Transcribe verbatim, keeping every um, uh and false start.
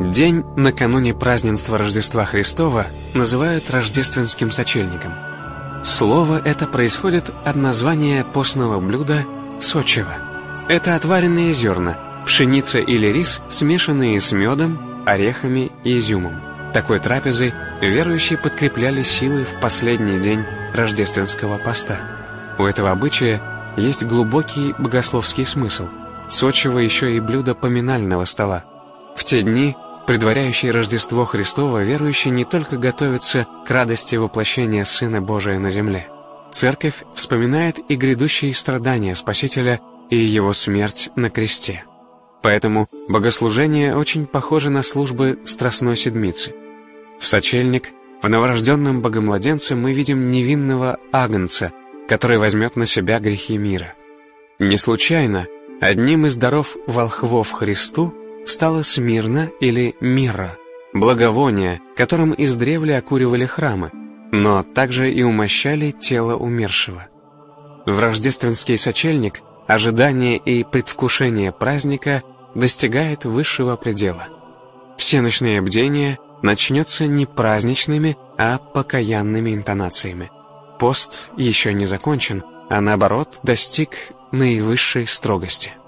День накануне празднества Рождества Христова называют рождественским сочельником. Слово это происходит от названия постного блюда сочево. Это отваренные зерна, пшеница или рис, смешанные с медом, орехами и изюмом. Такой трапезой верующие подкрепляли силы в последний день рождественского поста. У этого обычая есть глубокий богословский смысл. Сочево еще и блюдо поминального стола. В те дни, предваряющие Рождество Христово, верующие не только готовятся к радости воплощения Сына Божия на земле. Церковь вспоминает и грядущие страдания Спасителя и Его смерть на кресте. Поэтому богослужение очень похоже на службы Страстной Седмицы. В сочельник, в новорожденном Богомладенце мы видим невинного агнца, который возьмет на себя грехи мира. Не случайно одним из даров волхвов Христу стала смирна или мирра, благовоние, которым издревле окуривали храмы, но также и умощали тело умершего. В рождественский сочельник ожидание и предвкушение праздника достигает высшего предела. Всеночное бдение начнется не праздничными, а покаянными интонациями. Пост еще не закончен, а наоборот достиг наивысшей строгости.